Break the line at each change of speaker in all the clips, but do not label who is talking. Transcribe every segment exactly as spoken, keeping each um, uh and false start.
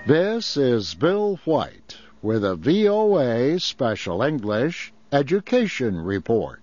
This is Bill White with a V O A Special English Education Report.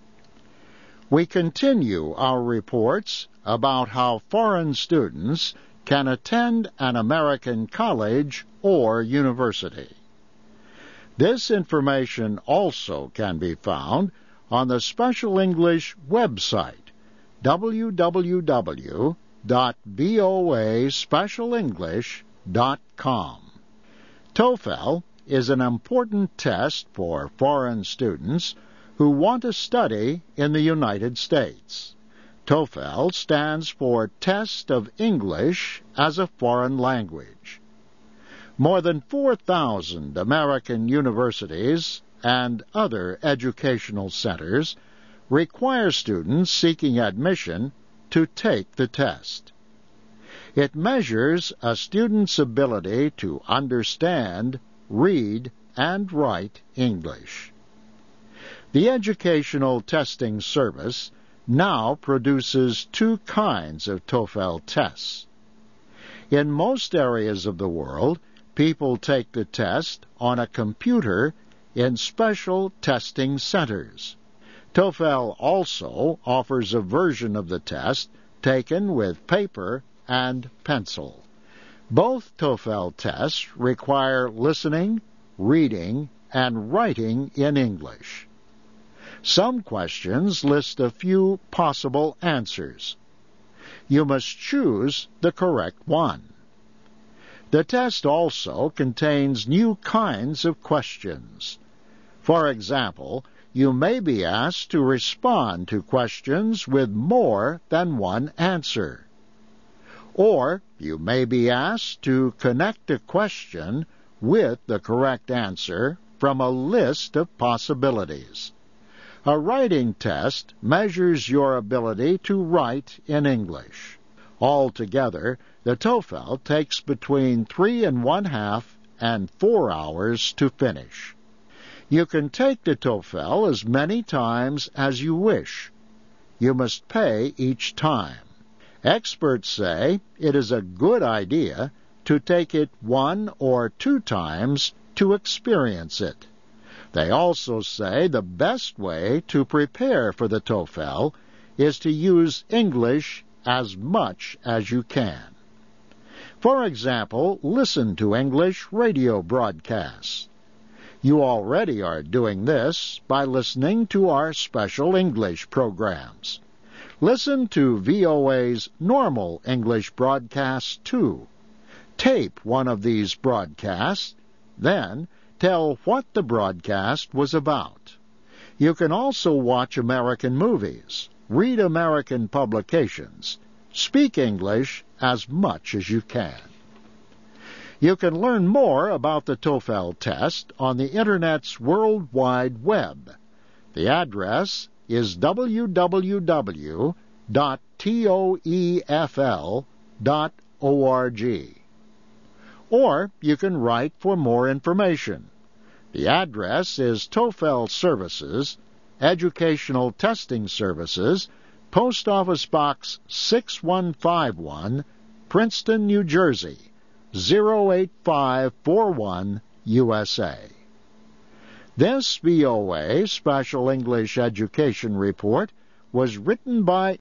We continue our reports about how foreign students can attend an American college or university. This information also can be found on the Special English website, w w w dot v o a special english dot com. TOEFL is an important test for foreign students who want to study in the United States. TOEFL stands for Test of English as a Foreign Language. More than four thousand American universities and other educational centers require students seeking admission to take the test. It measures a student's ability to understand, read, and write English. The Educational Testing Service now produces two kinds of TOEFL tests. In most areas of the world, people take the test on a computer in special testing centers. TOEFL also offers a version of the test taken with paper and pencil. Both TOEFL tests require listening, reading, and writing in English. Some questions list a few possible answers. You must choose the correct one. The test also contains new kinds of questions. For example, you may be asked to respond to questions with more than one answer. Or you may be asked to connect a question with the correct answer from a list of possibilities. A writing test measures your ability to write in English. Altogether, the TOEFL takes between three and one half and four hours to finish. You can take the TOEFL as many times as you wish. You must pay each time. Experts say it is a good idea to take it one or two times to experience it. They also say the best way to prepare for the TOEFL is to use English as much as you can. For example, listen to English radio broadcasts. You already are doing this by listening to our special English programs. Listen to V O A's normal English broadcasts too. Tape one of these broadcasts, then tell what the broadcast was about. You can also watch American movies, read American publications, speak English as much as you can. You can learn more about the TOEFL test on the Internet's World Wide Web. The address is w w w dot toefl dot org. Or you can write for more information. The address is TOEFL Services, Educational Testing Services, Post Office Box six one five one, Princeton, New Jersey, zero eight five four one, U S A. This V O A Special English Education Report was written by